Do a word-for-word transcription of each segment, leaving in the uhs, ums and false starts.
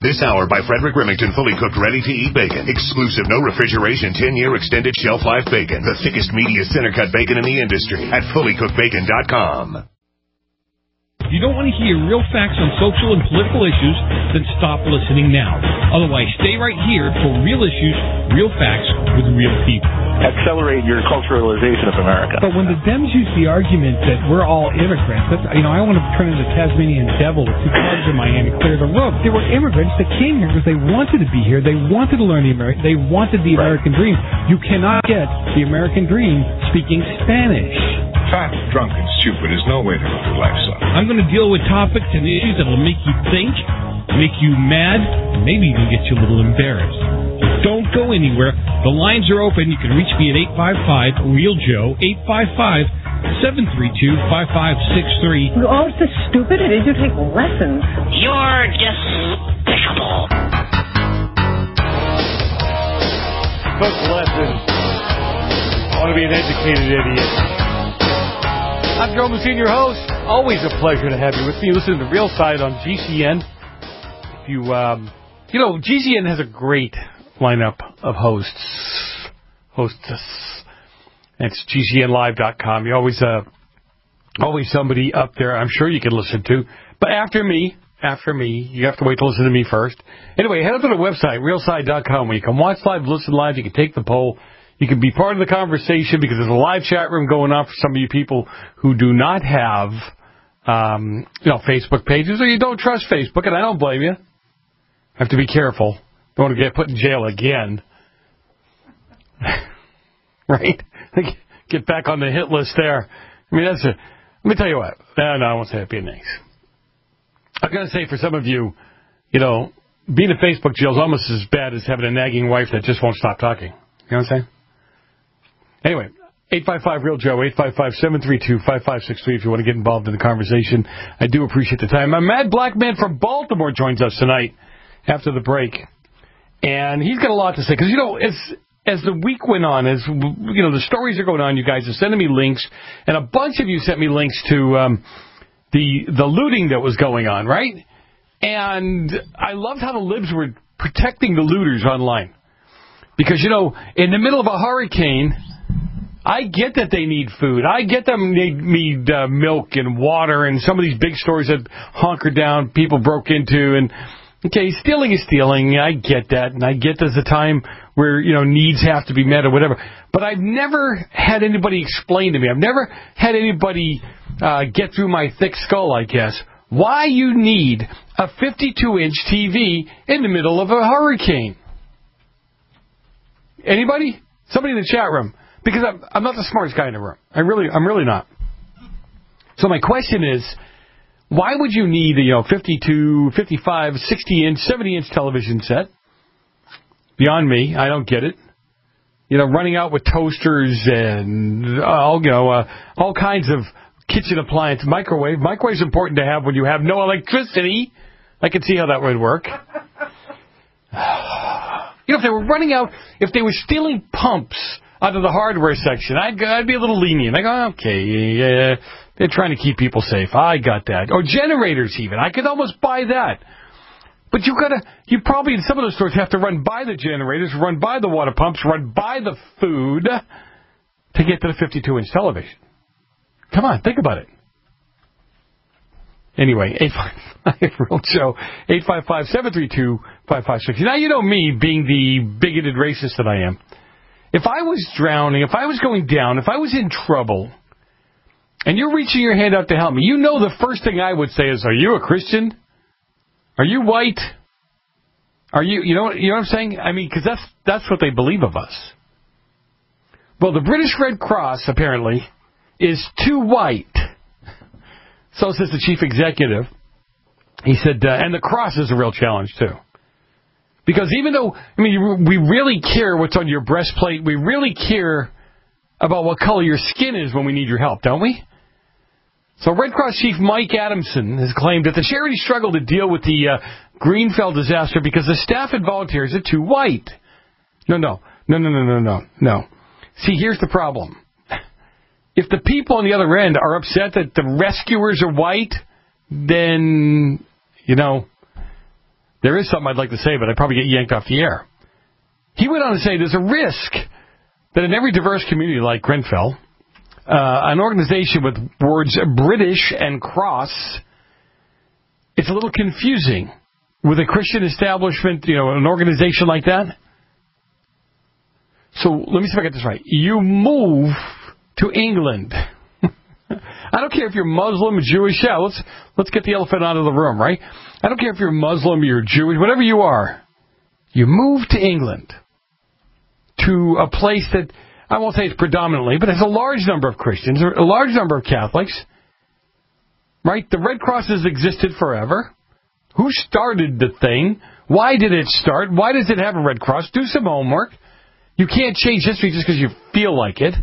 This hour by Frederick Remington, fully cooked, ready-to-eat bacon. Exclusive, no refrigeration, ten-year extended shelf life bacon. The thickest, meatiest center-cut bacon in the industry at fully cooked bacon dot com. If you don't want to hear real facts on social and political issues, then stop listening now. Otherwise, stay right here for real issues, real facts with real people. Accelerate your culturalization of America. But when the Dems use the argument that we're all immigrants, that's, you know, I want to turn into Tasmanian devil with two clubs in my hand and clear the road. There were immigrants that came here because they wanted to be here. They wanted to learn the American. They wanted the Right. American dream. You cannot get the American dream speaking Spanish. Fat, drunk, and stupid is no way to go through life, son. I'm going to deal with topics and issues that will make you think, make you mad, and maybe even get you a little embarrassed. Don't go anywhere. The lines are open. You can reach me at eight five five, real Joe, eight five five, seven three two, five five six three. Oh, so stupid. It is. You take lessons. You're despicable. Took lessons. I want to be an educated idiot. I'm Joe Messina, your host. Always a pleasure to have you with me. Listen to the Real Side on G C N. If you, um, you know, G C N has a great lineup of hosts, hostess. It's G C N live dot com. You always, uh, always somebody up there. I'm sure you can listen to. But after me, after me, you have to wait to listen to me first. Anyway, head up to the website, real side dot com, where you can watch live, listen live. You can take the poll. You can be part of the conversation because there's a live chat room going on for some of you people who do not have, um, you know, Facebook pages or you don't trust Facebook, and I don't blame you. Have to be careful. Don't want to get put in jail again. Right? Get back on the hit list there. I mean, that's a, let me tell you what. No, no, I won't say it. Be nice. I've got to say, for some of you, you know, being in Facebook jail is almost as bad as having a nagging wife that just won't stop talking. You know what I'm saying? Anyway, eight five five, real Joe, eight five five, seven three two, five five six three if you want to get involved in the conversation. I do appreciate the time. A mad black man from Baltimore joins us tonight after the break. And he's got a lot to say. Because, you know, as as the week went on, as, you know, the stories are going on, you guys are sending me links. And a bunch of you sent me links to um, the the looting that was going on, right? And I loved how the libs were protecting the looters online. Because, you know, in the middle of a hurricane, I get that they need food. I get them they need uh, milk and water, and some of these big stores that hunkered down, people broke into, and okay, stealing is stealing. I get that, and I get there's a time where, you know, needs have to be met or whatever. But I've never had anybody explain to me. I've never had anybody uh, get through my thick skull, I guess, why you need a fifty-two inch T V in the middle of a hurricane. Anybody? Somebody in the chat room. Because I'm, I'm not the smartest guy in the room. I really, I'm really not. So my question is, why would you need a, you know, fifty-two, fifty-five, sixty inch, seventy inch television set? Beyond me, I don't get it. You know, running out with toasters and all, you know, uh, all kinds of kitchen appliance, microwave. Microwave's important to have when you have no electricity. I can see how that would work. You know, if they were running out, if they were stealing pumps out of the hardware section, I'd, I'd be a little lenient. I go, okay, uh, they're trying to keep people safe. I got that. Or generators even. I could almost buy that. But you gotta, you probably in some of those stores have to run by the generators, run by the water pumps, run by the food to get to the fifty-two inch television. Come on, think about it. Anyway, eight five five, real Joe, eight five five, seven three two, five five six. Now, you know me being the bigoted racist that I am. If I was drowning, if I was going down, if I was in trouble, and you're reaching your hand out to help me, you know the first thing I would say is, are you a Christian? Are you white? Are you, you know, you know what I'm saying? I mean, because that's, that's what they believe of us. Well, the British Red Cross, apparently, is too white. So says the chief executive. He said, uh, and the cross is a real challenge, too. Because even though, I mean, we really care what's on your breastplate, we really care about what color your skin is when we need your help, don't we? So Red Cross Chief Mike Adamson has claimed that the charity struggled to deal with the uh, Greenfell disaster because the staff and volunteers are too white. No, no, no, no, no, no, no, no. See, here's the problem. If the people on the other end are upset that the rescuers are white, then, you know, there is something I'd like to say, but I'd probably get yanked off the air. He went on to say there's a risk that in every diverse community like Grenfell, uh, an organization with words British and cross, it's a little confusing. With a Christian establishment, you know, an organization like that. So let me see if I get this right. You move to England. I don't care if you're Muslim, Jewish. Yeah, let's let's get the elephant out of the room, right? I don't care if you're Muslim, you're Jewish, whatever you are. You move to England, to a place that, I won't say it's predominantly, but has a large number of Christians, a large number of Catholics, right? The Red Cross has existed forever. Who started the thing? Why did it start? Why does it have a Red Cross? Do some homework. You can't change history just because you feel like it.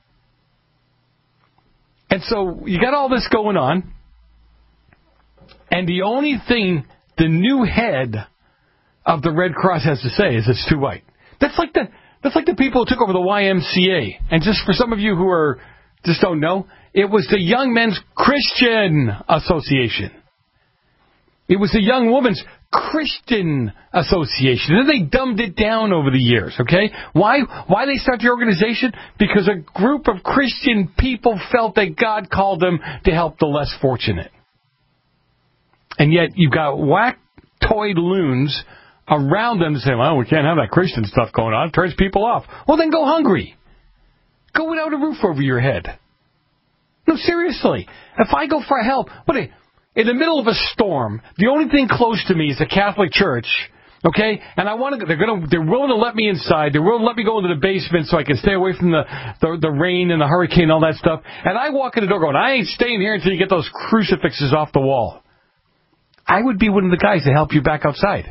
And so you got all this going on, and the only thing the new head of the Red Cross has to say is it's too white. That's like the that's like the people who took over the Y M C A. And just for some of you who are just don't know, it was the Young Men's Christian Association. It was the Young Women's Christian Association. And then they dumbed it down over the years, okay? Why Why they start the organization? Because a group of Christian people felt that God called them to help the less fortunate. And yet you've got whack-toyed loons around them saying, well, we can't have that Christian stuff going on. It turns people off. Well, then go hungry. Go without a roof over your head. No, seriously. If I go for help, what a... in the middle of a storm, the only thing close to me is a Catholic church, okay? And I want to. They're going to. They're willing to let me inside. They're willing to let me go into the basement so I can stay away from the, the the rain and the hurricane and all that stuff. And I walk in the door going, I ain't staying here until you get those crucifixes off the wall. I would be one of the guys to help you back outside.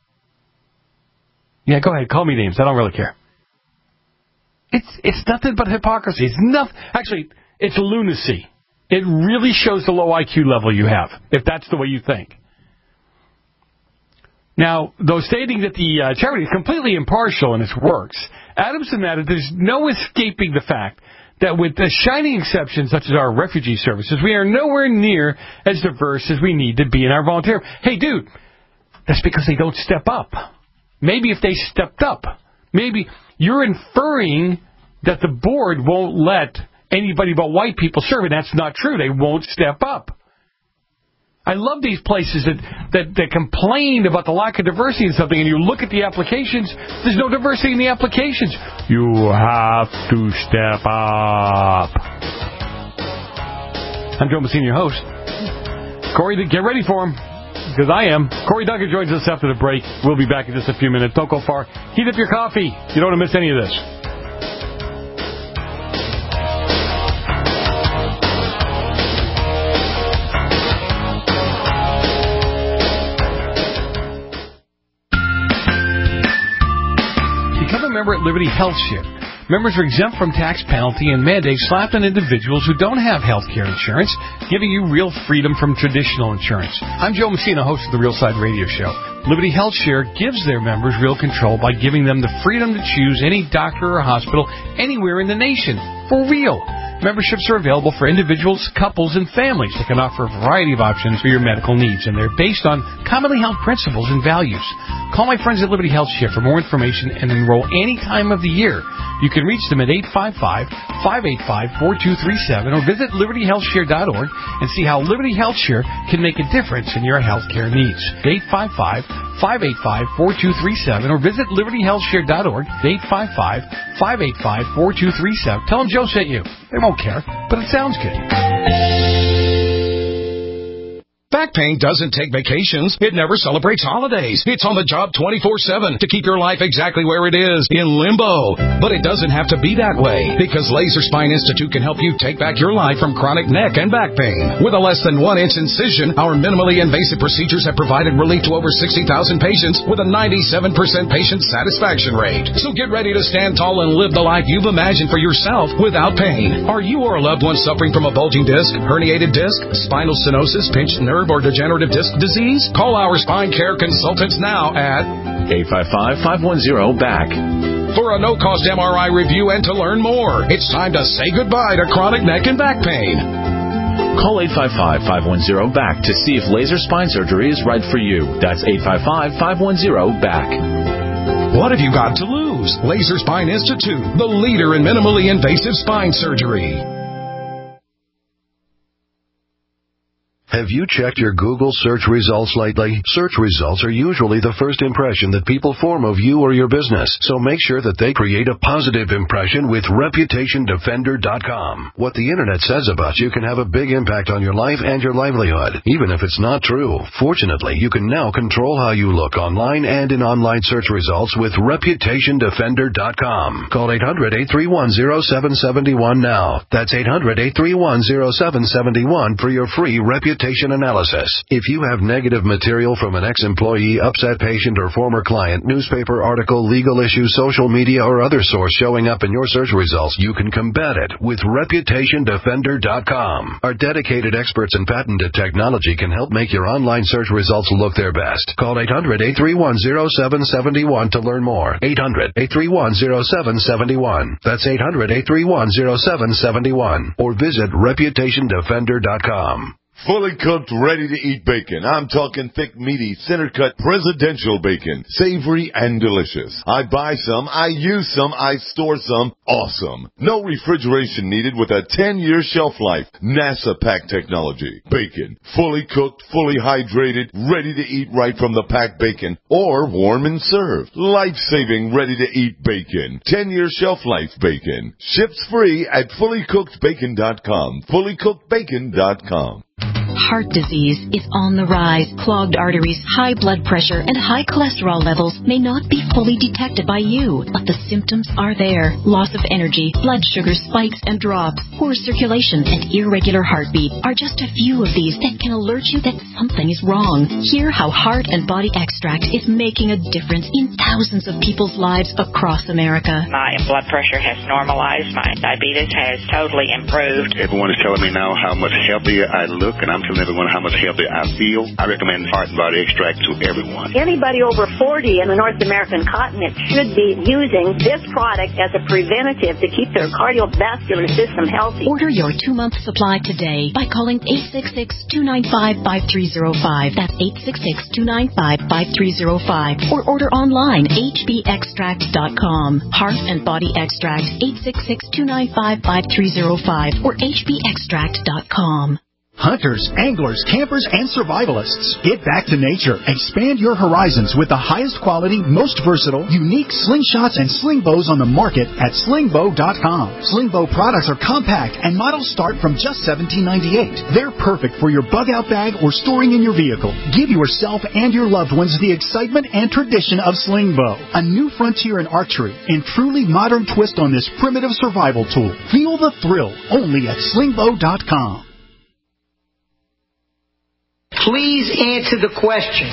Yeah, go ahead. Call me names. I don't really care. It's it's nothing but hypocrisy. It's nothing. Actually, it's lunacy. It really shows the low I Q level you have, if that's the way you think. Now, though stating that the uh, charity is completely impartial in its works, Adamson added there's no escaping the fact that with the shining exceptions such as our refugee services, we are nowhere near as diverse as we need to be in our volunteer. Hey, dude, that's because they don't step up. Maybe if they stepped up, maybe you're inferring that the board won't let anybody but white people serve, and that's not true. They won't step up. I love these places that, that, that complain about the lack of diversity in something, and you look at the applications, there's no diversity in the applications. You have to step up. I'm Joe Messina, your host. Corey, get ready for him, because I am. Corey Duncan joins us after the break. We'll be back in just a few minutes. Don't go far. Heat up your coffee. You don't want to miss any of this. Member at Liberty Health Share. Members are exempt from tax penalty and mandates slapped on individuals who don't have health care insurance, giving you real freedom from traditional insurance. I'm Joe Messina, host of the Real Side Radio Show. Liberty Health Share gives their members real control by giving them the freedom to choose any doctor or hospital anywhere in the nation. For real. Memberships are available for individuals, couples, and families that can offer a variety of options for your medical needs, and they're based on commonly held principles and values. Call my friends at Liberty Health Share for more information and enroll any time of the year. You can reach them at eight five five, five eight five, four two three seven or visit liberty health share dot org and see how Liberty Health Share can make a difference in your health care needs. eight five five, five eight five, four two three seven or visit liberty health share dot org. eight five five, five eight five, four two three seven. Tell them Joe sent you. They won't care, but it sounds good. Back pain doesn't take vacations. It never celebrates holidays. It's on the job twenty-four seven to keep your life exactly where it is, in limbo. But it doesn't have to be that way, because Laser Spine Institute can help you take back your life from chronic neck and back pain. With a less than one inch incision, our minimally invasive procedures have provided relief to over sixty thousand patients with a ninety-seven percent patient satisfaction rate. So get ready to stand tall and live the life you've imagined for yourself without pain. Are you or a loved one suffering from a bulging disc, herniated disc, spinal stenosis, pinched nerve, or degenerative disc disease? Call our spine care consultants now at eight five five, five one zero, B A C for a no-cost M R I review and to learn more. It's time to say goodbye to chronic neck and back pain. Call eight five five, five one zero, B A C K to see if laser spine surgery is right for you. That's eight five five, five one zero, B A C K. What have you got to lose? Laser Spine Institute, the leader in minimally invasive spine surgery. Have you checked your Google search results lately? Search results are usually the first impression that people form of you or your business, so make sure that they create a positive impression with Reputation Defender dot com. What the Internet says about you can have a big impact on your life and your livelihood, even if it's not true. Fortunately, you can now control how you look online and in online search results with Reputation Defender dot com. Call eight hundred, eight three one, zero seven seven one now. That's eight hundred, eight three one, zero seven seven one for your free Reputation analysis. If you have negative material from an ex-employee, upset patient, or former client, newspaper article, legal issue, social media, or other source showing up in your search results, you can combat it with Reputation Defender dot com. Our dedicated experts in patented technology can help make your online search results look their best. Call eight hundred, eight three one, zero seven seven one to learn more. eight hundred, eight three one, zero seven seven one. That's eight hundred, eight three one, zero seven seven one. Or visit Reputation Defender dot com. Fully cooked, ready-to-eat bacon. I'm talking thick, meaty, center-cut, presidential bacon. Savory and delicious. I buy some, I use some, I store some. Awesome. No refrigeration needed with a ten-year shelf life. NASA pack technology. Bacon. Fully cooked, fully hydrated, ready to eat right from the packed bacon. Or warm and served. Life-saving, ready-to-eat bacon. ten-year shelf life bacon. Ships free at fully cooked bacon dot com. fully cooked bacon dot com. Heart disease is on the rise. Clogged arteries, high blood pressure, and high cholesterol levels may not be fully detected by you, but the symptoms are there. Loss of energy, blood sugar spikes and drops, poor circulation, and irregular heartbeat are just a few of these that can alert you that something is wrong. Hear how Heart and Body Extract is making a difference in thousands of people's lives across America. My blood pressure has normalized. My diabetes has totally improved. Everyone is telling me now how much healthier I look, and I'm telling everyone how much healthier I feel. I recommend Heart and Body Extract to everyone. Anybody over forty in the North American continent should be using this product as a preventative to keep their cardiovascular system healthy. Order your two-month supply today by calling eight six six, two nine five, five three zero five. That's eight six six, two nine five, five three zero five. Or order online, H B extract dot com. Heart and Body Extract, eight six six, two nine five, five three zero five or H B extract dot com. Hunters, anglers, campers, and survivalists, get back to nature. Expand your horizons with the highest quality, most versatile, unique slingshots and sling bows on the market at sling bow dot com. Sling bow products are compact and models start from just seventeen ninety-eight. They're perfect for your bug out bag or storing in your vehicle. Give yourself and your loved ones the excitement and tradition of sling bow, a new frontier in archery and truly modern twist on this primitive survival tool. Feel the thrill only at sling bow dot com. Please answer the question.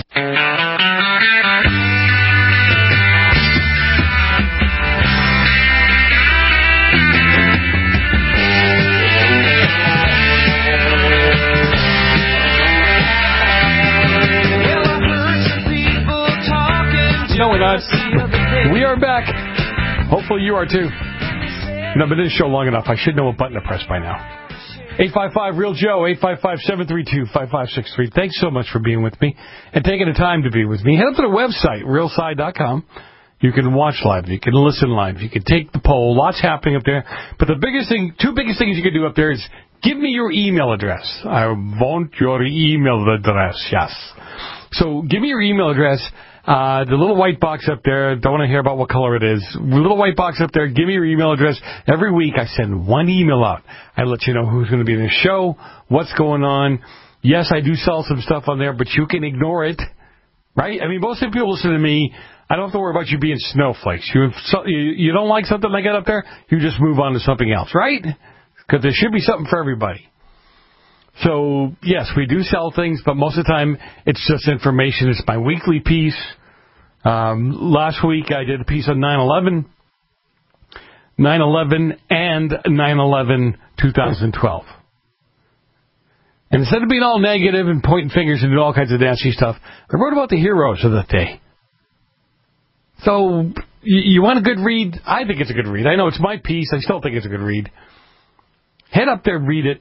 You know what? We are back. Hopefully you are too. And I've been in the show long enough. I should know what button to press by now. eight five five, real Joe, eight five five, seven three two, five five six three. Thanks so much for being with me and taking the time to be with me. Head up to the website, real side dot com. You can watch live. You can listen live. You can take the poll. Lots happening up there. But the biggest thing, two biggest things you can do up there is give me your email address. I want your email address, yes. So give me your email address. Uh, the little white box up there, don't want to hear about what color it is. The little white box up there, give me your email address. Every week I send one email out. I let you know who's going to be in the show, what's going on. Yes, I do sell some stuff on there, but you can ignore it, right? I mean, most of the people listen to me. I don't have to worry about you being snowflakes. You, you don't like something I get up there, you just move on to something else, right? Because there should be something for everybody. So, yes, we do sell things, but most of the time it's just information. It's my weekly piece. Um, last week I did a piece on nine eleven, nine eleven and nine eleven twenty twelve. And instead of being all negative and pointing fingers and doing all kinds of nasty stuff, I wrote about the heroes of the day. So, you, you want a good read? I think it's a good read. I know it's my piece. I still think it's a good read. Head up there, read it.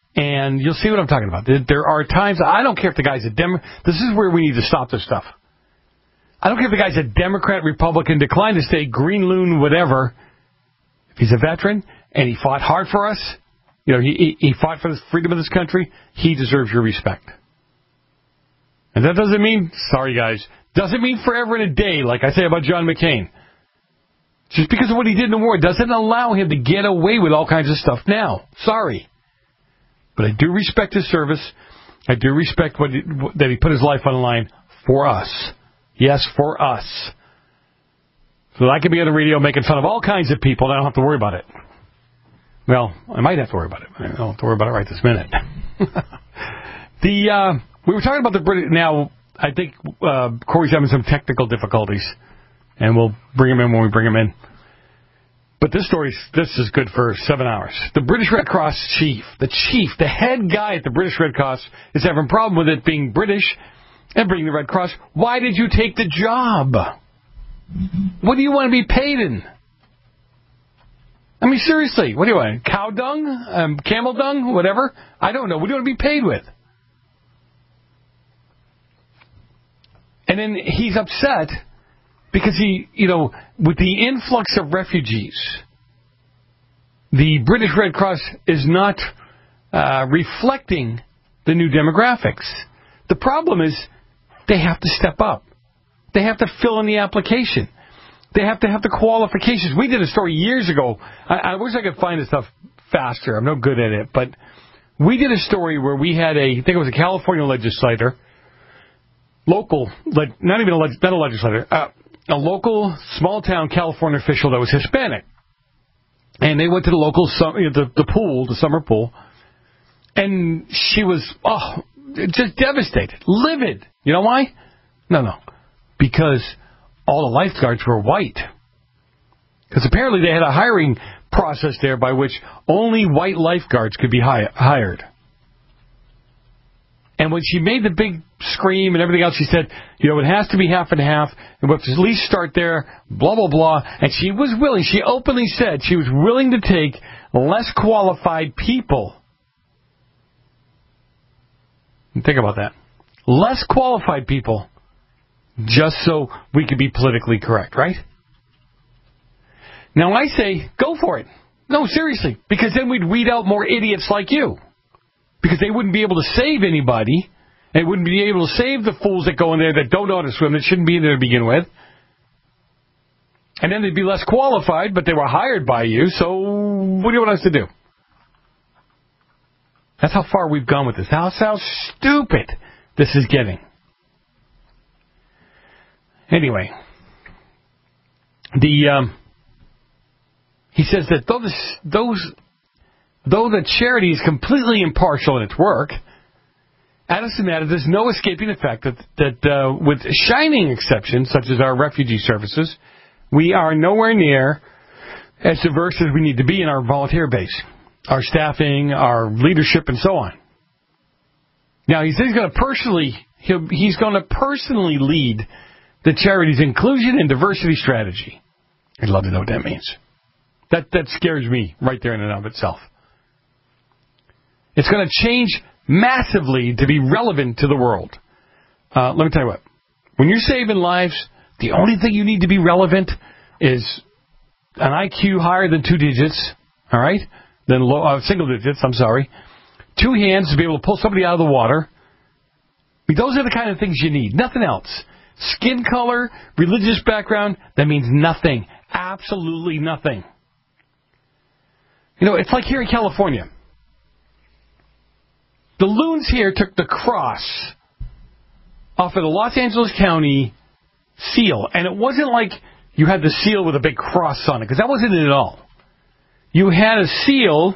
And you'll see what I'm talking about. There are times, I don't care if the guy's a Democrat. This is where we need to stop this stuff. I don't care if the guy's a Democrat, Republican, declined to stay, green loon, whatever. If he's a veteran and he fought hard for us, you know, he, he fought for the freedom of this country, he deserves your respect. And that doesn't mean, sorry guys, doesn't mean forever and a day, like I say about John McCain. Just because of what he did in the war doesn't allow him to get away with all kinds of stuff now. Sorry. But I do respect his service. I do respect what he, that he put his life on the line for us. Yes, for us. So that I can be on the radio making fun of all kinds of people and I don't have to worry about it. Well, I might have to worry about it. I don't have to worry about it right this minute. the uh, we were talking about the British. Now, I think uh, Corey's having some technical difficulties, and we'll bring him in when we bring him in. But this story, this is good for seven hours. The British Red Cross chief, the chief, the head guy at the British Red Cross is having a problem with it being British and bringing the Red Cross. Why did you take the job? What do you want to be paid in? I mean, seriously, what do you want? Cow dung? Um, camel dung? Whatever? I don't know. What do you want to be paid with? And then he's upset because he, you know, with the influx of refugees, the British Red Cross is not uh, reflecting the new demographics. The problem is they have to step up. They have to fill in the application. They have to have the qualifications. We did a story years ago. I, I wish I could find this stuff faster. I'm no good at it. But we did a story where we had a, I think it was a California legislator, local, not even a, not a legislator, uh, a local small-town California official that was Hispanic. And they went to the local, the, the pool, the summer pool, and she was, oh, just devastated, livid. You know why? No, no. Because all the lifeguards were white. Because apparently they had a hiring process there by which only white lifeguards could be hi- hired. And when she made the big scream and everything else, she said, you know, it has to be half and half, and we have to at least start there, blah, blah, blah. And she was willing, she openly said she was willing to take less qualified people. Think about that. Less qualified people, just so we could be politically correct, right? Now I say, go for it. No, seriously, because then we'd weed out more idiots like you. Because they wouldn't be able to save anybody. They wouldn't be able to save the fools that go in there that don't know how to swim, that shouldn't be in there to begin with. And then they'd be less qualified, but they were hired by you, so what do you want us to do? That's how far we've gone with this. That's how stupid this is getting. Anyway, the um, he says that though, this, those, though the charity is completely impartial in its work, Addison added there's no escaping the fact that, that uh, with shining exceptions, such as our refugee services, we are nowhere near as diverse as we need to be in our volunteer base, our staffing, our leadership, and so on. Now, he says he's going to personally, he'll, he's going to personally lead the charity's inclusion and diversity strategy. I'd love to know what that means. That that scares me right there in and of itself. It's going to change massively to be relevant to the world. Uh, let me tell you what. When you're saving lives, the only thing you need to be relevant is an I Q higher than two digits, all right? Then low, uh, single digits, I'm sorry. Two hands to be able to pull somebody out of the water. I mean, those are the kind of things you need. Nothing else. Skin color, religious background, that means nothing. Absolutely nothing. You know, it's like here in California. The loons here took the cross off of the Los Angeles County seal. And it wasn't like you had the seal with a big cross on it, because that wasn't it at all. You had a seal,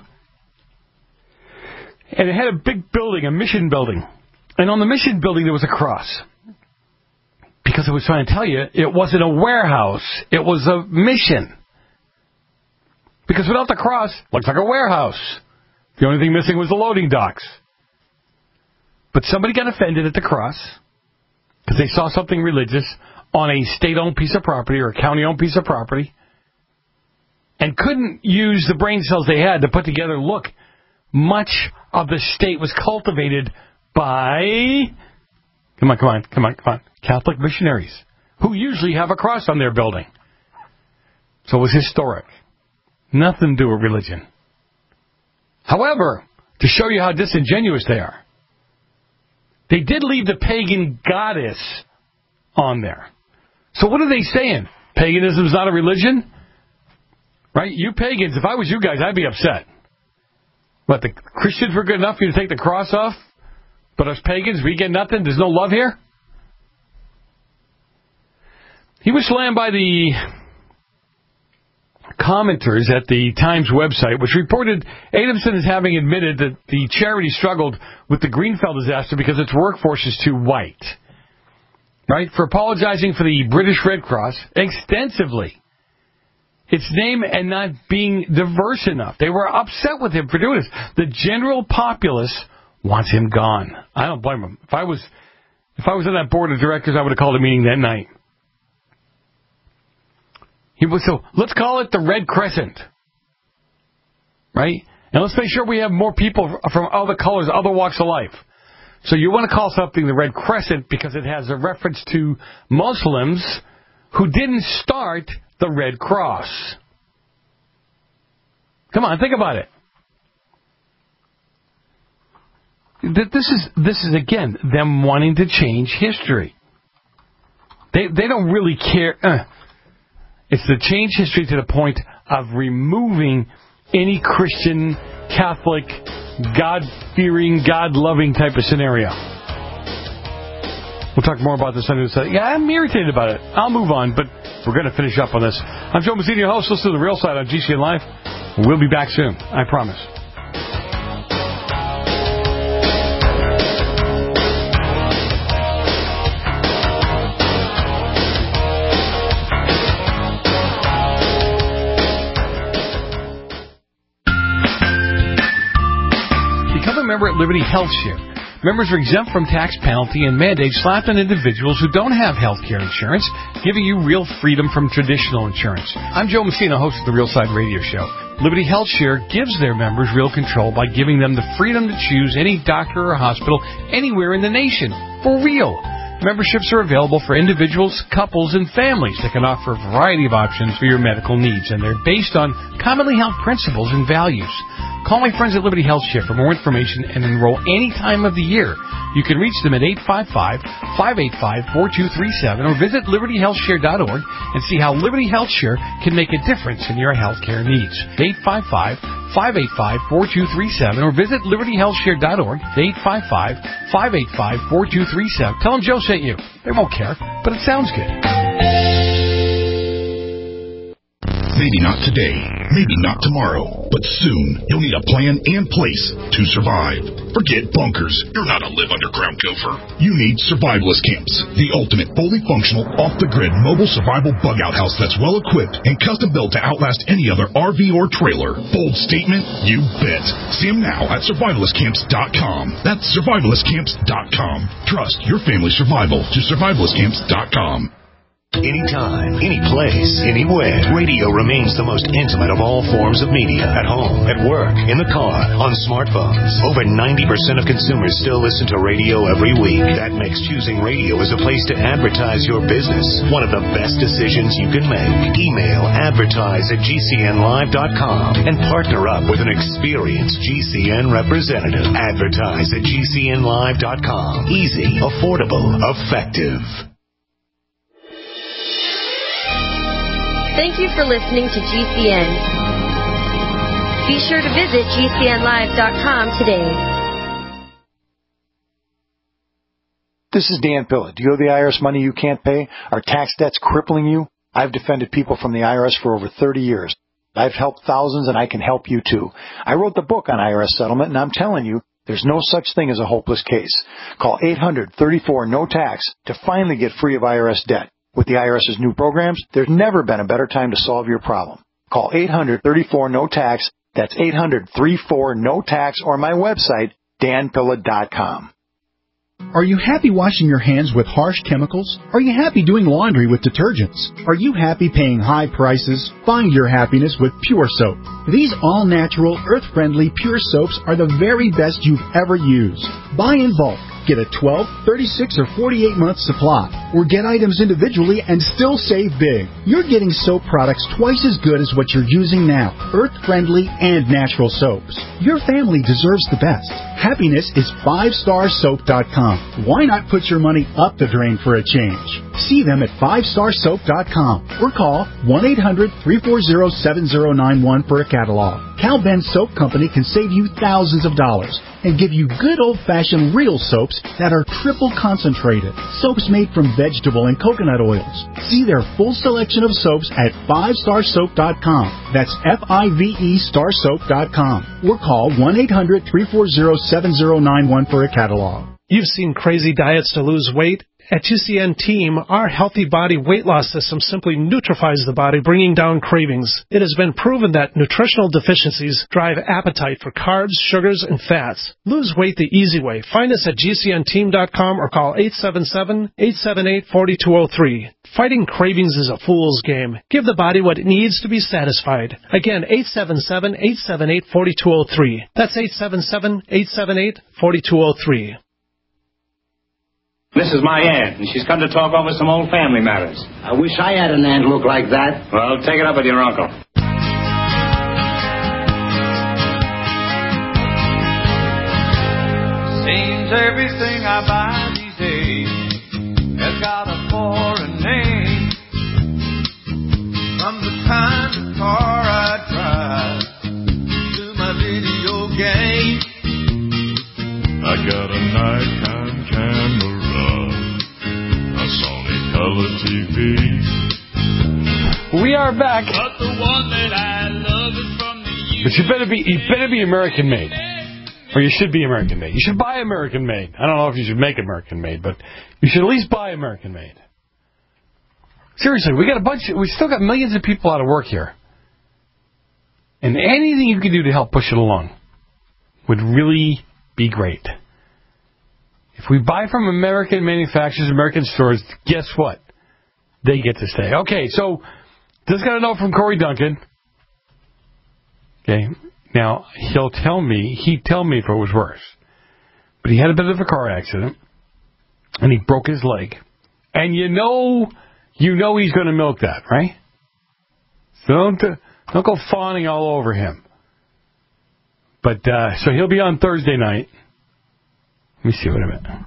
and it had a big building, a mission building. And on the mission building, there was a cross. Because it was trying to tell you, it wasn't a warehouse. It was a mission. Because without the cross, it looks like a warehouse. The only thing missing was the loading docks. But somebody got offended at the cross because they saw something religious on a state-owned piece of property or a county-owned piece of property and couldn't use the brain cells they had to put together, look, much of the state was cultivated by, come on, come on, come on, come on, Catholic missionaries, who usually have a cross on their building. So it was historic. Nothing to do with religion. However, to show you how disingenuous they are, they did leave the pagan goddess on there. So what are they saying? Paganism is not a religion? Right? You pagans, if I was you guys, I'd be upset. What, the Christians were good enough for you to take the cross off? But us pagans, we get nothing? There's no love here? He was slammed by the commenters at the Times website, which reported Adamson as having admitted that the charity struggled with the Greenfell disaster because its workforce is too white. Right? For apologizing for the British Red Cross extensively. Its name and not being diverse enough. They were upset with him for doing this. The general populace wants him gone. I don't blame him. If I was if I was on that board of directors, I would have called a meeting that night. He was so let's call it the Red Crescent. Right? And let's make sure we have more people from other colors, other walks of life. So you want to call something the Red Crescent because it has a reference to Muslims who didn't start the Red Cross. Come on, think about it. This is, this is again, them wanting to change history. They, they don't really care. Uh, it's to change history to the point of removing any Christian, Catholic, God-fearing, God-loving type of scenario. We'll talk more about this on the side. Yeah, I'm irritated about it. I'll move on, but we're going to finish up on this. I'm Joe Mazzini, your host. Listen to The Real Side on G C N Live. We'll be back soon. I promise. Become a member at Liberty Health Share. Members are exempt from tax penalty and mandates slapped on individuals who don't have health care insurance, giving you real freedom from traditional insurance. I'm Joe Messina, host of the Real Side Radio Show. Liberty Health Share gives their members real control by giving them the freedom to choose any doctor or hospital anywhere in the nation. For real. Memberships are available for individuals, couples, and families that can offer a variety of options for your medical needs, and they're based on commonly held principles and values. Call my friends at Liberty Health Share for more information and enroll any time of the year. You can reach them at eight five five, five eight five, four two three seven or visit liberty health share dot org and see how Liberty Health Share can make a difference in your health care needs. eight five five, five eight five, four two three seven or visit liberty health share dot org. eight five five, five eight five, four two three seven. Tell them Joe sent you. They won't care, but it sounds good. Maybe not today, maybe not tomorrow, but soon you'll need a plan and place to survive. Forget bunkers. You're not a live underground gopher. You need Survivalist Camps, the ultimate fully functional, off-the-grid mobile survival bug-out house that's well-equipped and custom-built to outlast any other R V or trailer. Bold statement? You bet. See them now at survivalist camps dot com. That's survivalist camps dot com. Trust your family's survival to survivalist camps dot com. Anytime, any place, anywhere. Radio remains the most intimate of all forms of media. At home, at work, in the car, on smartphones. Over ninety percent of consumers still listen to radio every week. That makes choosing radio as a place to advertise your business one of the best decisions you can make. Email advertise at G C N live dot com and partner up with an experienced G C N representative. Advertise at G C N live dot com. Easy, affordable, effective. Thank you for listening to G C N. Be sure to visit G C N live dot com today. This is Dan Pilla. Do you owe the I R S money you can't pay? Are tax debts crippling you? I've defended people from the I R S for over thirty years. I've helped thousands, and I can help you too. I wrote the book on I R S settlement, and I'm telling you, there's no such thing as a hopeless case. Call eight hundred, thirty-four, no tax to finally get free of I R S debt. With the IRS's new programs, there's never been a better time to solve your problem. Call eight hundred, thirty-four, no tax. That's eight hundred, thirty-four, no tax, or my website, dan pilla dot com. Are you happy washing your hands with harsh chemicals? Are you happy doing laundry with detergents? Are you happy paying high prices? Find your happiness with Pure Soap. These all-natural, earth-friendly Pure Soaps are the very best you've ever used. Buy in bulk. Get a twelve, thirty-six, or forty-eight month supply, or get items individually and still save big. You're getting soap products twice as good as what you're using now, earth-friendly and natural soaps. Your family deserves the best. Happiness is five star soap dot com. Why not put your money up the drain for a change? See them at five star soap dot com or call one eight hundred, three four zero, seven zero nine one for a catalog. Cal Ben Soap Company can save you thousands of dollars and give you good old-fashioned real soaps that are triple concentrated. Soaps made from vegetable and coconut oils. See their full selection of soaps at five star soap dot com. That's F I V E star soap dot com. Or call one eight hundred, three four zero, seven zero nine one for a catalog. You've seen crazy diets to lose weight. At G C N Team, our Healthy Body Weight Loss System simply neutralizes the body, bringing down cravings. It has been proven that nutritional deficiencies drive appetite for carbs, sugars, and fats. Lose weight the easy way. Find us at G C N team dot com or call eight seven seven, eight seven eight, four two zero three. Fighting cravings is a fool's game. Give the body what it needs to be satisfied. Again, eight seven seven, eight seven eight, four two zero three. That's eight seven seven, eight seven eight, four two zero three. This is my aunt, and she's come to talk over some old family matters. I wish I had an aunt look like that. Well, take it up with your uncle. Seems everything I buy these days has got a foreign name. From the kind of car I drive to my video game. I got a Nikon camera, a Sony color T V. We are back. But the one that I love is from the But you better be you better be American made. Or you should be American made. You should buy American made. I don't know if you should make American made, but you should at least buy American made. Seriously, we got a bunch we still got millions of people out of work here. And anything you can do to help push it along would really be great. If we buy from American manufacturers, American stores, guess what? They get to stay. Okay, so just got a note from Corey Duncan. Okay, now he'll tell me, he'd tell me if it was worse. But he had a bit of a car accident, and he broke his leg. And you know, you know he's going to milk that, right? So don't, don't go fawning all over him. But, uh, so he'll be on Thursday night. Let me see, wait a minute.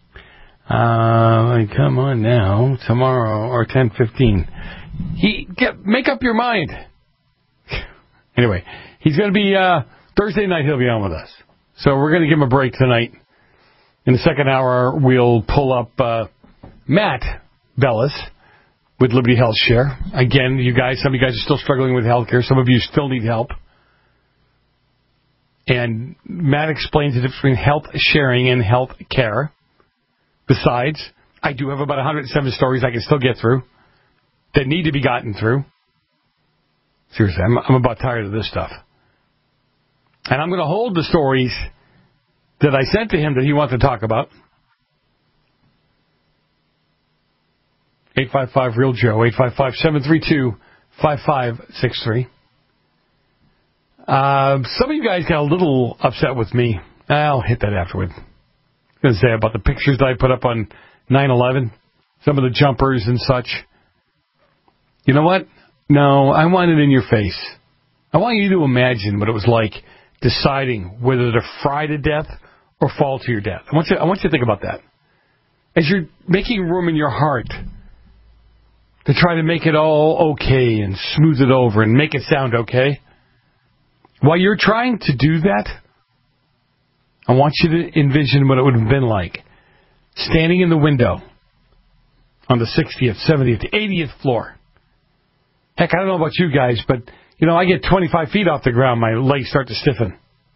Uh, come on now, tomorrow, or ten fifteen. He, get, make up your mind. Anyway, he's going to be, uh, Thursday night he'll be on with us. So we're going to give him a break tonight. In the second hour, we'll pull up, uh, Matt Bellis with Liberty Health Share. Again, you guys, some of you guys are still struggling with health care. Some of you still need help. And Matt explains the difference between health sharing and health care. Besides, I do have about one hundred seven stories I can still get through that need to be gotten through. Seriously, I'm, I'm about tired of this stuff. And I'm going to hold the stories that I sent to him that he wants to talk about. eight five five real Joe, eight five five, seven three two, five five six three. Uh, some of you guys got a little upset with me. I'll hit that afterward. I was going to say about the pictures that I put up on nine eleven, some of the jumpers and such. You know what? No, I want it in your face. I want you to imagine what it was like deciding whether to fry to death or fall to your death. I want you, I want you to think about that. As you're making room in your heart to try to make it all okay and smooth it over and make it sound okay. While you're trying to do that, I want you to envision what it would have been like standing in the window on the sixtieth, seventieth, eightieth floor. Heck, I don't know about you guys, but, you know, I get twenty-five feet off the ground, my legs start to stiffen.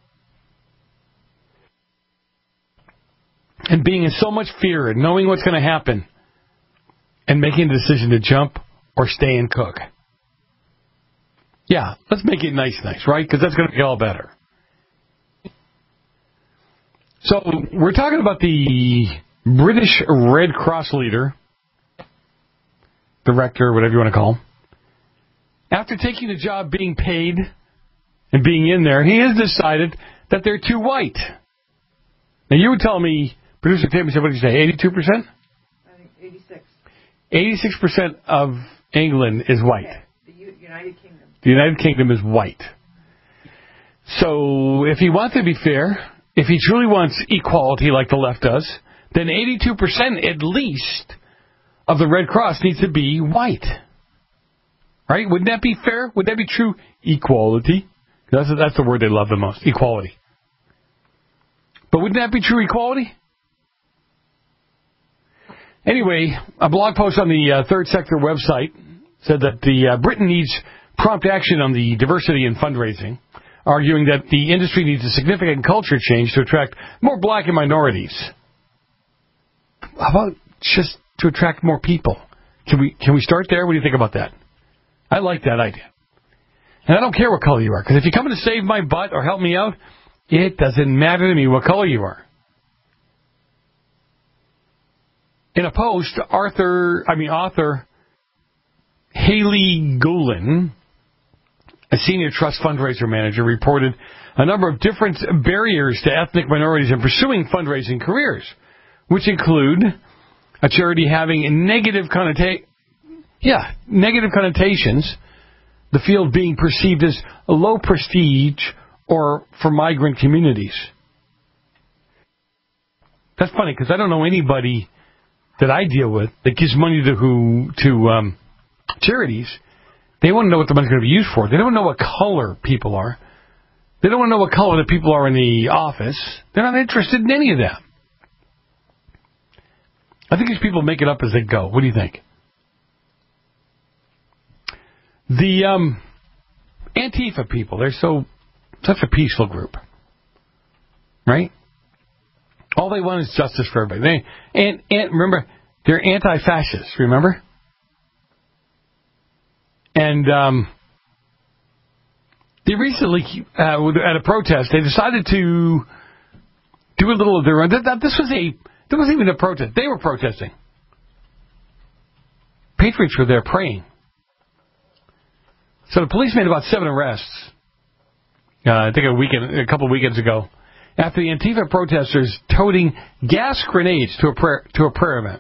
And being in so much fear and knowing what's going to happen and making a decision to jump or stay and cook. Yeah, let's make it nice, nice, right? Because that's going to make it all better. So we're talking about the British Red Cross leader, director, whatever you want to call him, after taking the job being paid and being in there, he has decided that they're too white. Now, you would tell me, producer Tim said, what did you say, eighty-two percent? I think eighty-six. eighty-six percent of England is white. Yeah, the U- United Kingdom. The United Kingdom is white. So if he wants to be fair, if he truly wants equality like the left does, then eighty-two percent at least of the Red Cross needs to be white. Right? Wouldn't that be fair? Would that be true equality? That's, that's the word they love the most, equality. But wouldn't that be true equality? Anyway, a blog post on the uh, Third Sector website said that the uh, Britain needs prompt action on the diversity in fundraising, arguing that the industry needs a significant culture change to attract more black and minorities. How about just to attract more people? Can we can we start there? What do you think about that? I like that idea. And I don't care what color you are, because if you're coming to save my butt or help me out, it doesn't matter to me what color you are. In a post, Arthur, I mean author Haley Goulin, a senior trust fundraiser manager, reported a number of different barriers to ethnic minorities in pursuing fundraising careers, which include a charity having negative connota- yeah, negative connotations, the field being perceived as low prestige or for migrant communities. That's funny because I don't know anybody that I deal with that gives money to who to um, charities. They want to know what the money's going to be used for. They don't know what color people are. They don't want to know what color the people are in the office. They're not interested in any of that. I think these people make it up as they go. What do you think? The um, Antifa people, they're so such a peaceful group, right? All they want is justice for everybody. They, and, and remember, they're anti-fascists, remember? And um, they recently, uh, at a protest, they decided to do a little of their own. This was a, this wasn't even a protest. They were protesting. Patriots were there praying. So the police made about seven arrests, uh, I think a weekend, a couple of weekends ago, after the Antifa protesters toting gas grenades to a prayer to a prayer event.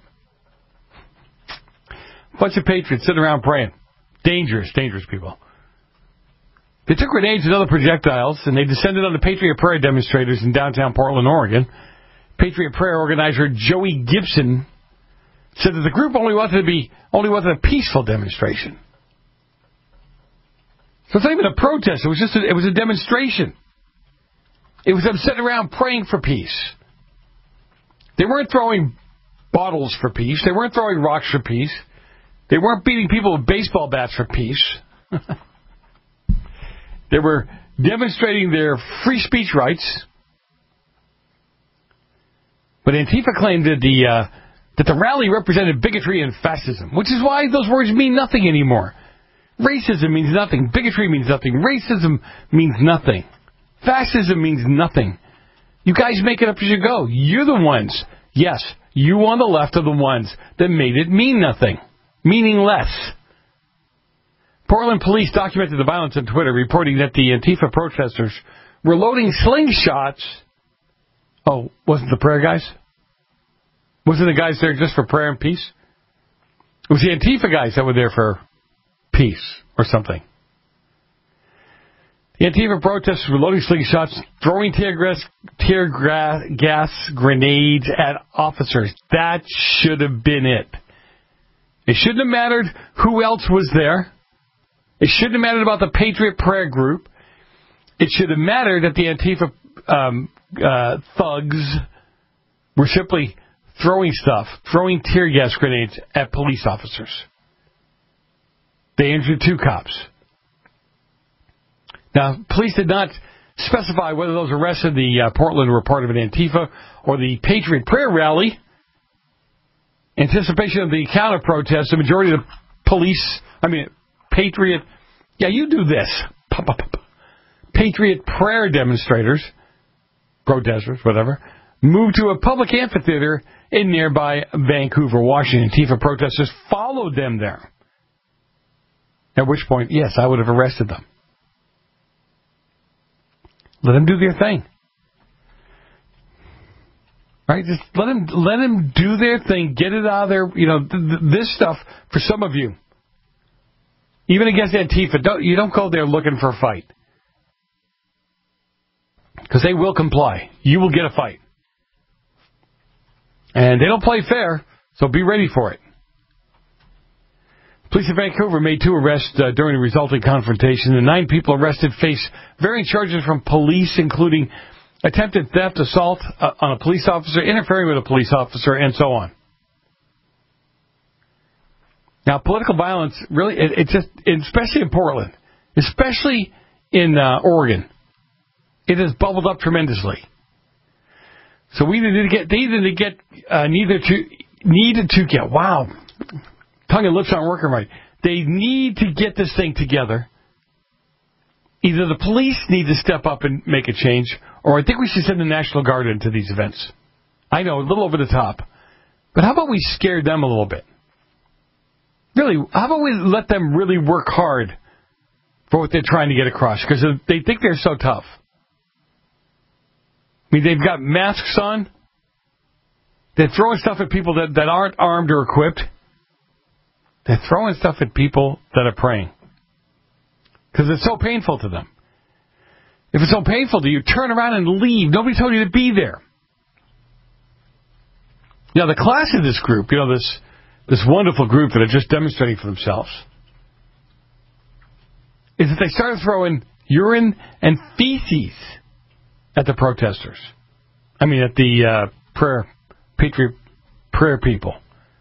A bunch of patriots sitting around praying. Dangerous, dangerous people. They took grenades and other projectiles, and they descended on the Patriot Prayer demonstrators in downtown Portland, Oregon. Patriot Prayer organizer Joey Gibson said that the group only wanted to be only wanted a peaceful demonstration. So it's not even a protest. It was just a, it was a demonstration. It was them sitting around praying for peace. They weren't throwing bottles for peace. They weren't throwing rocks for peace. They weren't beating people with baseball bats for peace. They were demonstrating their free speech rights. But Antifa claimed that the uh, that the rally represented bigotry and fascism, which is why those words mean nothing anymore. Racism means nothing. Bigotry means nothing. Racism means nothing. Fascism means nothing. You guys make it up as you go. You're the ones. Yes, you on the left are the ones that made it mean nothing. Meaningless. Portland police documented the violence on Twitter, reporting that the Antifa protesters were loading slingshots. Oh, wasn't the prayer guys? Wasn't the guys there just for prayer and peace? It was the Antifa guys that were there for peace or something. The Antifa protesters were loading slingshots, throwing tear gas, tear gas grenades at officers. That should have been it. It shouldn't have mattered who else was there. It shouldn't have mattered about the Patriot Prayer Group. It should have mattered that the Antifa um, uh, thugs were simply throwing stuff, throwing tear gas grenades at police officers. They injured two cops. Now, police did not specify whether those arrests in the uh, Portland were part of an Antifa or the Patriot Prayer Rally. Anticipation of the counter-protest, the majority of the police, I mean, Patriot, yeah, you do this. Patriot Prayer demonstrators, protesters, whatever, moved to a public amphitheater in nearby Vancouver, Washington. Antifa protesters followed them there. At which point, yes, I would have arrested them. Let them do their thing. Right? Just let them, let them do their thing. Get it out of there. You know, th- th- this stuff, for some of you, even against Antifa, don't, you don't go there looking for a fight. Because they will comply. You will get a fight. And they don't play fair, so be ready for it. Police in Vancouver made two arrests uh, during the resulting confrontation. The nine people arrested face varying charges from police, including attempted theft, assault uh, on a police officer, interfering with a police officer, and so on. Now, political violence, really, it, it's just, especially in Portland, especially in uh, Oregon, it has bubbled up tremendously. So we needed to get, they needed to get, uh, neither to, needed to get, wow, tongue and lips aren't working right. They need to get this thing together. Either the police need to step up and make a change, or I think we should send the National Guard into these events. I know, a little over the top. But how about we scare them a little bit? Really, how about we let them really work hard for what they're trying to get across? Because they think they're so tough. I mean, they've got masks on. They're throwing stuff at people that, that aren't armed or equipped. They're throwing stuff at people that are praying. Because it's so painful to them. If it's so painful to you, turn around and leave. Nobody told you to be there. Now, the class of this group, you know, this this wonderful group that are just demonstrating for themselves, is that they started throwing urine and feces at the protesters. I mean, at the uh, prayer, patriot prayer people.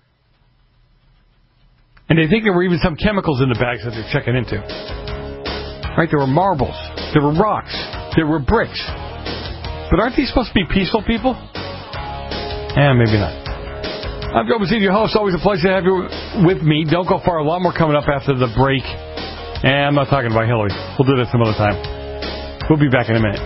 And they think there were even some chemicals in the bags that they're checking into. Right? There were marbles. There were rocks. There were bricks. But aren't these supposed to be peaceful people? Eh, maybe not. I'm Joe Mazzini, your host. Always a pleasure to have you with me. Don't go far. A lot more coming up after the break. And I'm not talking about Hillary. We'll do that some other time. We'll be back in a minute.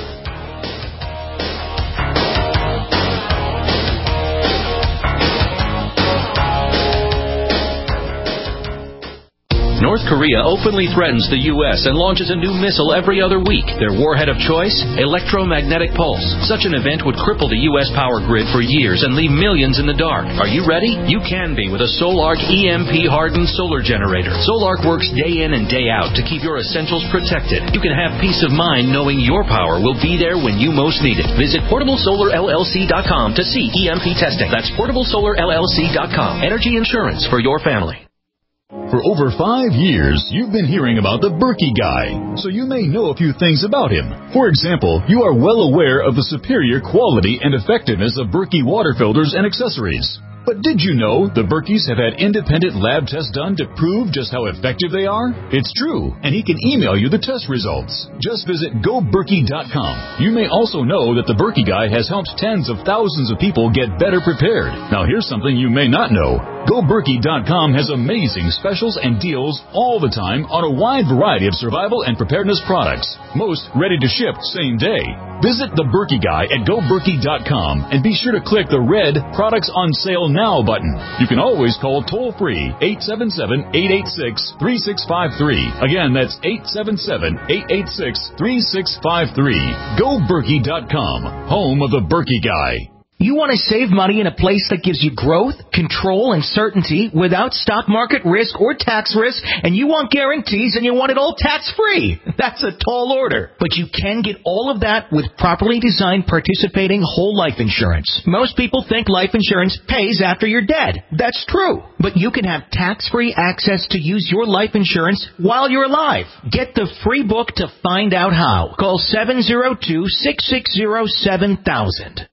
North Korea openly threatens the U S and launches a new missile every other week. Their warhead of choice? Electromagnetic pulse. Such an event would cripple the U S power grid for years and leave millions in the dark. Are you ready? You can be with a Solark E M P-hardened solar generator. Solark works day in and day out to keep your essentials protected. You can have peace of mind knowing your power will be there when you most need it. Visit portable solar L L C dot com to see E M P testing. That's portable solar L L C dot com. Energy insurance for your family. For over five years, you've been hearing about the Berkey Guy, so you may know a few things about him. For example, you are well aware of the superior quality and effectiveness of Berkey water filters and accessories. But did you know the Berkeys have had independent lab tests done to prove just how effective they are? It's true, and he can email you the test results. Just visit go berkey dot com. You may also know that the Berkey Guy has helped tens of thousands of people get better prepared. Now here's something you may not know. go berkey dot com has amazing specials and deals all the time on a wide variety of survival and preparedness products. Most ready to ship same day. Visit the Berkey Guy at go berkey dot com and be sure to click the red Products on Sale Now button. You can always call toll-free eight seven seven, eight eight six, three six five three. Again, that's eight seven seven, eight eight six, three six five three. go berkey dot com, home of the Berkey Guy. You want to save money in a place that gives you growth, control, and certainty without stock market risk or tax risk, and you want guarantees and you want it all tax-free. That's a tall order. But you can get all of that with properly designed participating whole life insurance. Most people think life insurance pays after you're dead. That's true. But you can have tax-free access to use your life insurance while you're alive. Get the free book to find out how. Call seven zero two, six six zero, seven thousand.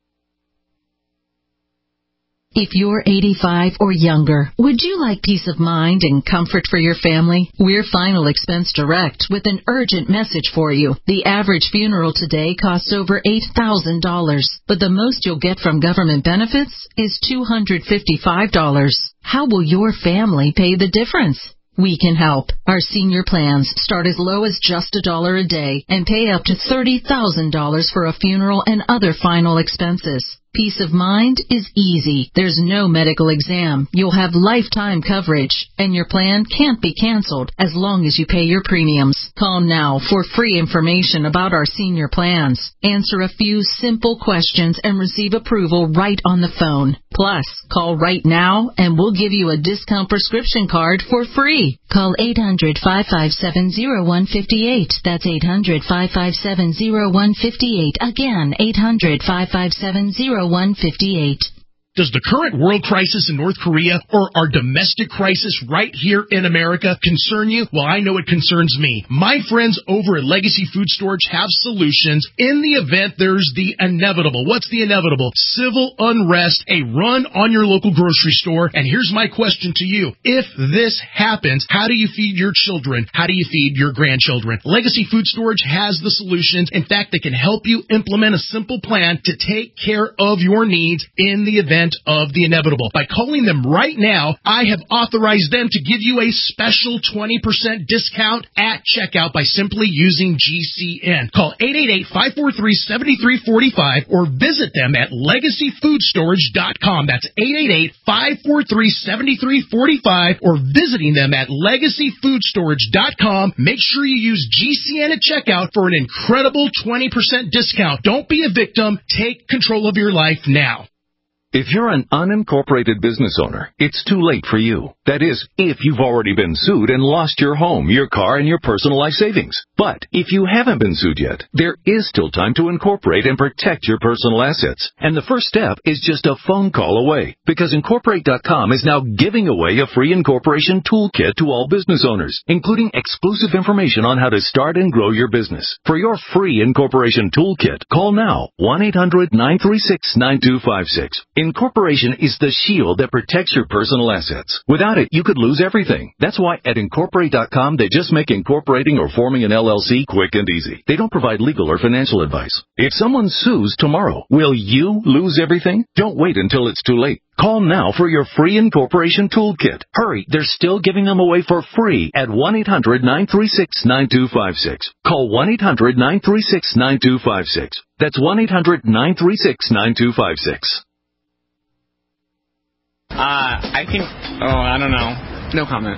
If you're eighty-five or younger, would you like peace of mind and comfort for your family? We're Final Expense Direct with an urgent message for you. The average funeral today costs over eight thousand dollars, but the most you'll get from government benefits is two hundred fifty-five dollars. How will your family pay the difference? We can help. Our senior plans start as low as just a dollar a day and pay up to thirty thousand dollars for a funeral and other final expenses. Peace of mind is easy. There's no medical exam. You'll have lifetime coverage, and your plan can't be canceled as long as you pay your premiums. Call now for free information about our senior plans. Answer a few simple questions and receive approval right on the phone. Plus, call right now and we'll give you a discount prescription card for free. Call eight hundred, five five seven, oh one five eight. That's eight hundred, five five seven, oh one five eight. Again, eight hundred, five five seven, oh one five eight. Does the current world crisis in North Korea or our domestic crisis right here in America concern you? Well, I know it concerns me. My friends over at Legacy Food Storage have solutions in the event there's the inevitable. What's the inevitable? Civil unrest, a run on your local grocery store. And here's my question to you. If this happens, how do you feed your children? How do you feed your grandchildren? Legacy Food Storage has the solutions. In fact, they can help you implement a simple plan to take care of your needs in the event of the inevitable. By calling them right now, I have authorized them to give you a special twenty percent discount at checkout by simply using G C N. Call eight eight eight, five four three, seven three four five or visit them at legacy food storage dot com. That's eight eight eight, five four three, seven three four five or visiting them at legacy food storage dot com. Make sure you use G C N at checkout for an incredible twenty percent discount. Don't be a victim. Take control of your life now. If you're an unincorporated business owner, it's too late for you. That is, if you've already been sued and lost your home, your car, and your personal life savings. But if you haven't been sued yet, there is still time to incorporate and protect your personal assets. And the first step is just a phone call away, because Incorporate dot com is now giving away a free incorporation toolkit to all business owners, including exclusive information on how to start and grow your business. For your free incorporation toolkit, call now, one eight hundred, nine three six, nine two five six. Incorporation is the shield that protects your personal assets. Without it, you could lose everything. That's why at Incorporate dot com, they just make incorporating or forming an L L C quick and easy. They don't provide legal or financial advice. If someone sues tomorrow, will you lose everything? Don't wait until it's too late. Call now for your free incorporation toolkit. Hurry, they're still giving them away for free at one eight hundred, nine three six, nine two five six. Call one eight hundred, nine three six, nine two five six. That's one eight hundred, nine three six, nine two five six. Uh, I think, oh, I don't know. No comment.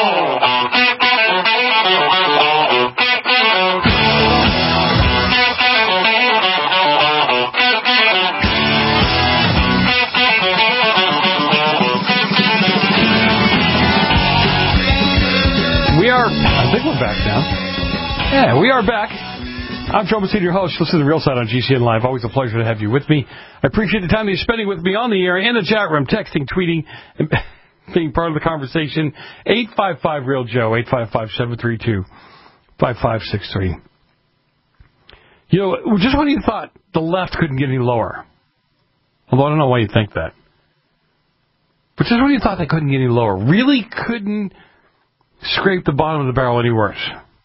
We are, I think we're back now. Yeah, we are back. I'm Joe Messina, your host. Listen to The Real Side on G C N Live. Always a pleasure to have you with me. I appreciate the time that you're spending with me on the air, in the chat room, texting, tweeting, and being part of the conversation. eight five five, real Joe, eight five five, seven three two, five five six three. You know, just when you thought the left couldn't get any lower, although I don't know why you think that, but just when you thought they couldn't get any lower, really couldn't scrape the bottom of the barrel any worse.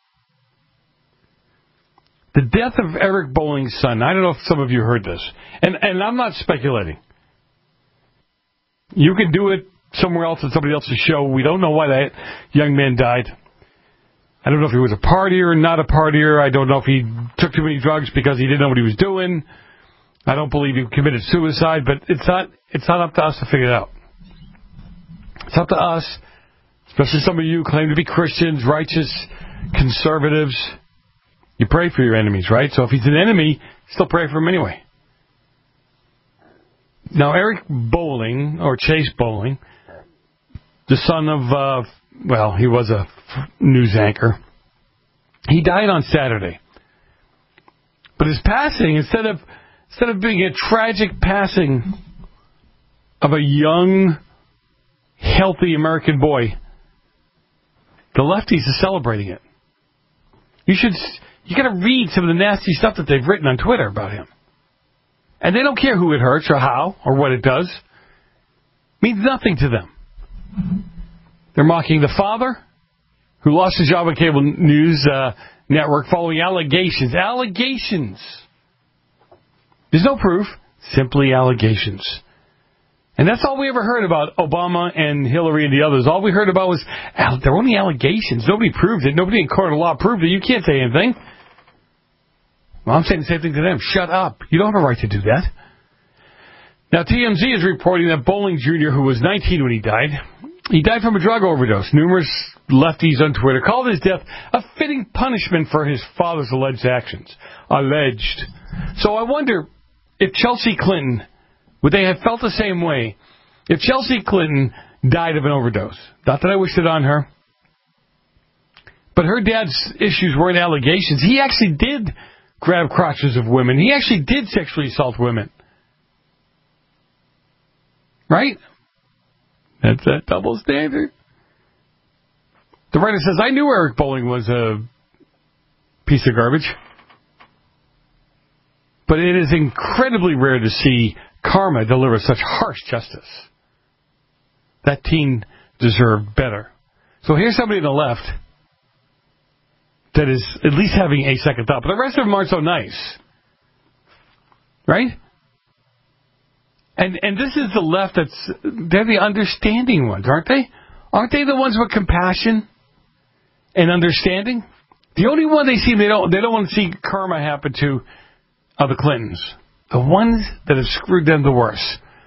The death of Eric Bolling's son. I don't know if some of you heard this. And and I'm not speculating. You can do it somewhere else at somebody else's show. We don't know why that young man died. I don't know if he was a partier or not a partier. I don't know if he took too many drugs because he didn't know what he was doing. I don't believe he committed suicide, but it's not it's not up to us to figure it out. It's up to us, especially some of you who claim to be Christians, righteous, conservatives. You pray for your enemies, right? So if he's an enemy, still pray for him anyway. Now, Eric Bolling, or Chase Bolling, the son of, uh, well, he was a news anchor. He died on Saturday. But his passing, instead of instead of being a tragic passing of a young, healthy American boy, the lefties are celebrating it. You should... You got to read some of the nasty stuff that they've written on Twitter about him. And they don't care who it hurts or how or what it does. It means nothing to them. They're mocking the father who lost his job on cable news uh, network following allegations. Allegations. There's no proof. Simply allegations. And that's all we ever heard about Obama and Hillary and the others. All we heard about was, there were only allegations. Nobody proved it. Nobody in court of law proved it. You can't say anything. Well, I'm saying the same thing to them. Shut up. You don't have a right to do that. Now, T M Z is reporting that Bowling Junior, who was nineteen when he died, he died from a drug overdose. Numerous lefties on Twitter called his death a fitting punishment for his father's alleged actions. Alleged. So I wonder if Chelsea Clinton, would they have felt the same way if Chelsea Clinton died of an overdose? Not that I wished it on her. But her dad's issues weren't allegations. He actually did grab crotches of women. He actually did sexually assault women. Right? That's that double standard. The writer says, I knew Eric Bowling was a piece of garbage. But it is incredibly rare to see karma deliver such harsh justice. That teen deserved better. So here's somebody on the left that is at least having a second thought. But the rest of them aren't so nice. Right? And and this is the left that's, they're the understanding ones, aren't they? Aren't they the ones with compassion and understanding? The only one they see, they don't, they don't want to see karma happen to are the Clintons. The ones that have screwed them the worst.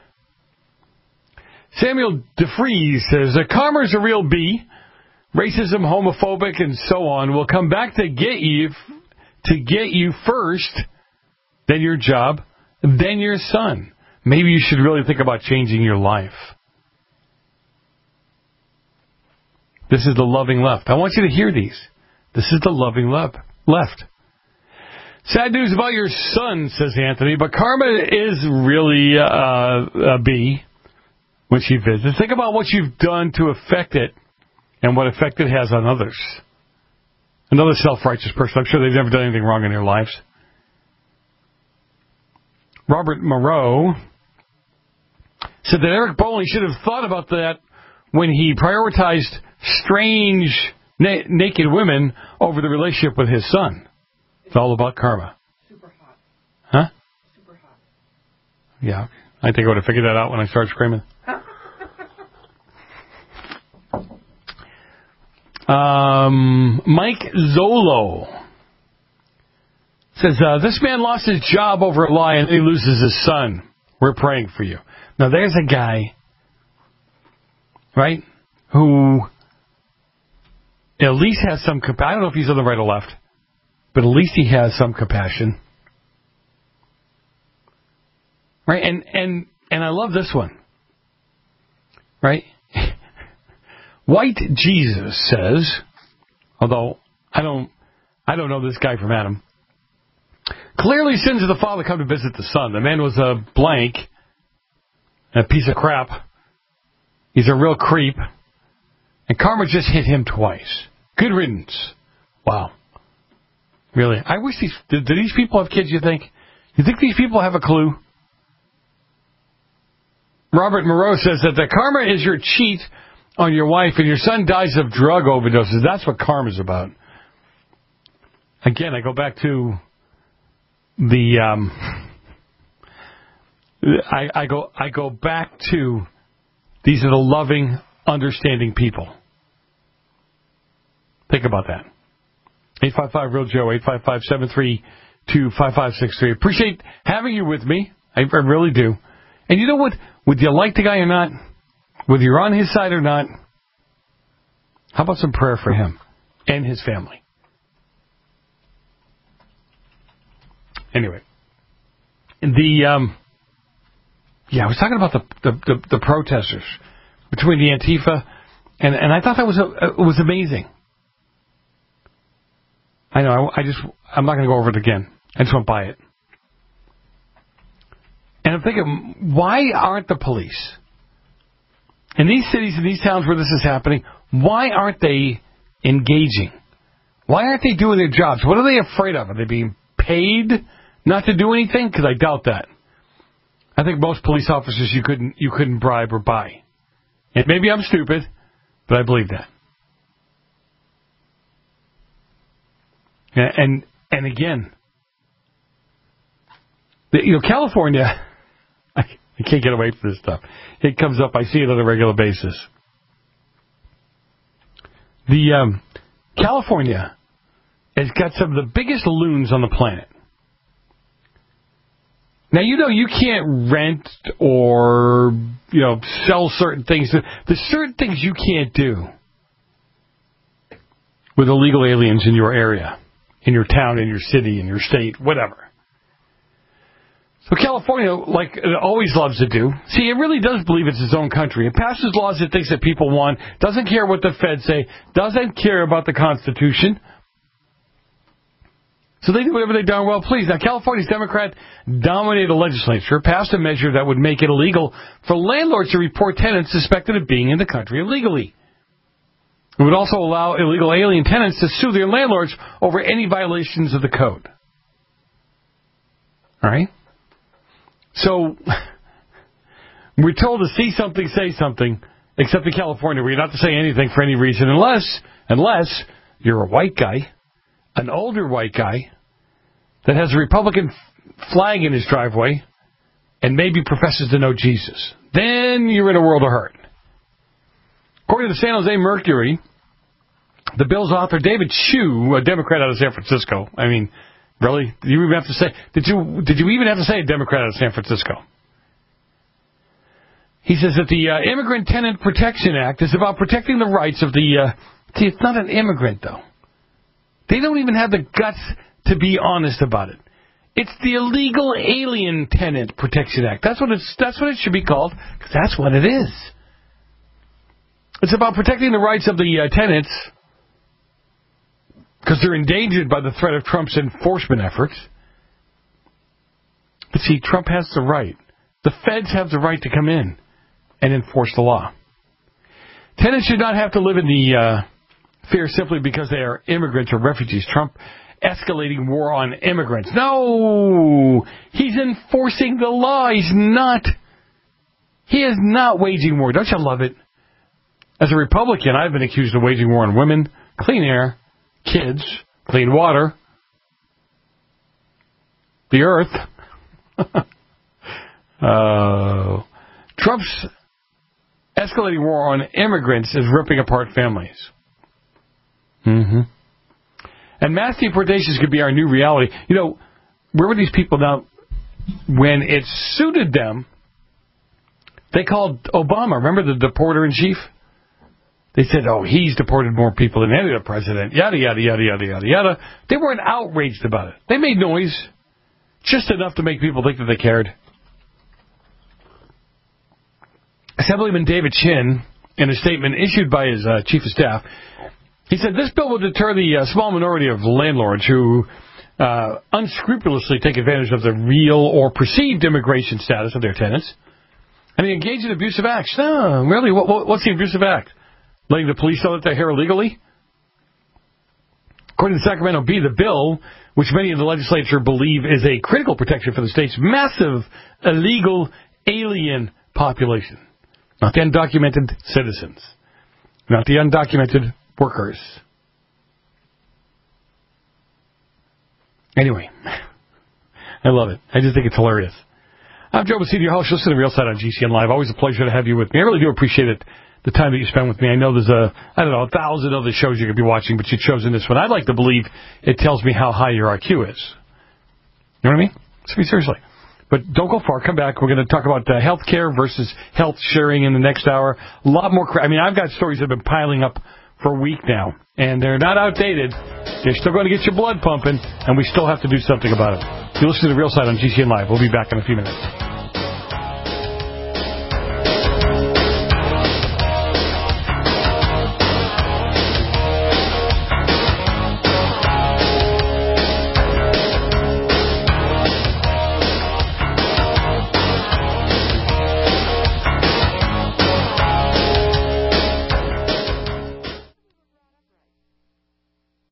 Samuel DeFries says that karma is a real bee. Racism, homophobic, and so on will come back to get you, to get you first, then your job, then your son. Maybe you should really think about changing your life. This is the loving left. I want you to hear these. This is the loving left. Left. Sad news about your son, says Anthony, but karma is really uh, a bee when she visits. Think about what you've done to affect it and what effect it has on others. Another self-righteous person. I'm sure they've never done anything wrong in their lives. Robert Moreau said that Eric Bowling should have thought about that when he prioritized strange na- naked women over the relationship with his son. It's all about karma. Super hot. Huh? Super hot. Yeah. I think I would have figured that out when I started screaming. um, Mike Zolo says, uh, this man lost his job over a lie and he loses his son. We're praying for you. Now, there's a guy, right, who at least has some compassion. I don't know if he's on the right or left, but at least he has some compassion. Right? And and, and I love this one. Right? White Jesus says, although I don't I don't know this guy from Adam, clearly sins of the father come to visit the son. The man was a blank, a piece of crap. He's a real creep. And karma just hit him twice. Good riddance. Wow. Really? I wish these... Do, do these people have kids, you think? You think these people have a clue? Robert Moreau says that the karma is your cheat on your wife and your son dies of drug overdoses. That's what karma's about. Again, I go back to the... Um, I, I go I go back to these are the loving, understanding people. Think about that. eight five five real Joe, eight five five, seven three two, five five six three. Appreciate having you with me. I, I really do. And you know what? Whether you like the guy or not, whether you're on his side or not, how about some prayer for him and his family? Anyway, the... Um, Yeah, I was talking about the the, the, the protesters between the Antifa, and, and I thought that was a, it was amazing. I know, I, I just, I'm not going to go over it again. I just went by it. And I'm thinking, why aren't the police, in these cities, in these towns where this is happening, why aren't they engaging? Why aren't they doing their jobs? What are they afraid of? Are they being paid not to do anything? Because I doubt that. I think most police officers you couldn't you couldn't bribe or buy. And maybe I'm stupid, but I believe that. And and, and again, the, you know, California, I, You can't get away from this stuff. It comes up. I see it on a regular basis. The um, California has got some of the biggest loons on the planet. Now, you know you can't rent or, you know, sell certain things. There's certain things you can't do with illegal aliens in your area, in your town, in your city, in your state, whatever. So California, like it always loves to do, see, it really does believe it's its own country. It passes laws it thinks that people want, doesn't care what the feds say, doesn't care about the Constitution. So they do whatever they darn well please. Now, California's Democrat-dominated legislature passed a measure that would make it illegal for landlords to report tenants suspected of being in the country illegally. It would also allow illegal alien tenants to sue their landlords over any violations of the code. All right? So, we're told to see something, say something, except in California, where you're not to say anything for any reason unless, unless you're a white guy, an older white guy that has a Republican flag in his driveway and maybe professes to know Jesus. Then you're in a world of hurt. According to the San Jose Mercury, the bill's author, David Chu, a Democrat out of San Francisco. I mean, really? Did you even have to say, did you, did you even have to say a Democrat out of San Francisco? He says that the uh, Immigrant Tenant Protection Act is about protecting the rights of the, uh, see, it's not an immigrant, though. They don't even have the guts to be honest about it. It's the Illegal Alien Tenant Protection Act. That's what it's. That's what it should be called, because that's what it is. It's about protecting the rights of the uh, tenants, because they're endangered by the threat of Trump's enforcement efforts. But see, Trump has the right. The feds have the right to come in and enforce the law. Tenants should not have to live in the uh, fear simply because they are immigrants or refugees. Trump escalating war on immigrants. No! He's enforcing the law. He's not. He is not waging war. Don't you love it? As a Republican, I've been accused of waging war on women, clean air, kids, clean water, the earth. uh, Trump's escalating war on immigrants is ripping apart families. Mm-hmm. And mass deportations could be our new reality. You know, where were these people now? When it suited them, they called Obama. Remember the deporter-in-chief? They said, oh, he's deported more people than any other president. Yada, yada, yada, yada, yada, yada. They weren't outraged about it. They made noise. Just enough to make people think that they cared. Assemblyman David Chin, in a statement issued by his uh, chief of staff, he said this bill will deter the uh, small minority of landlords who uh, unscrupulously take advantage of the real or perceived immigration status of their tenants and they engage in abusive acts. No, really, what, what, what's the abusive act? Letting the police know that they're here illegally? According to Sacramento Bee, the bill, which many in the legislature believe is a critical protection for the state's massive illegal alien population. Not the undocumented citizens. Not the undocumented workers. Anyway, I love it. I just think it's hilarious. I'm Joe Basidio, your host. Listen to Real Side on G C N Live. Always a pleasure to have you with me. I really do appreciate it, the time that you spend with me. I know there's a, I don't know, a thousand other shows you could be watching, but you've chosen this one. I'd like to believe it tells me how high your I Q is. You know what I mean? I mean, seriously. But don't go far. Come back. We're going to talk about uh, health care versus health sharing in the next hour. A lot more. Cra- I mean, I've got stories that have been piling up for a week now, and they're not outdated. You're still going to get your blood pumping, and we still have to do something about it. You listen to The Real Side on G C N Live. We'll be back in a few minutes.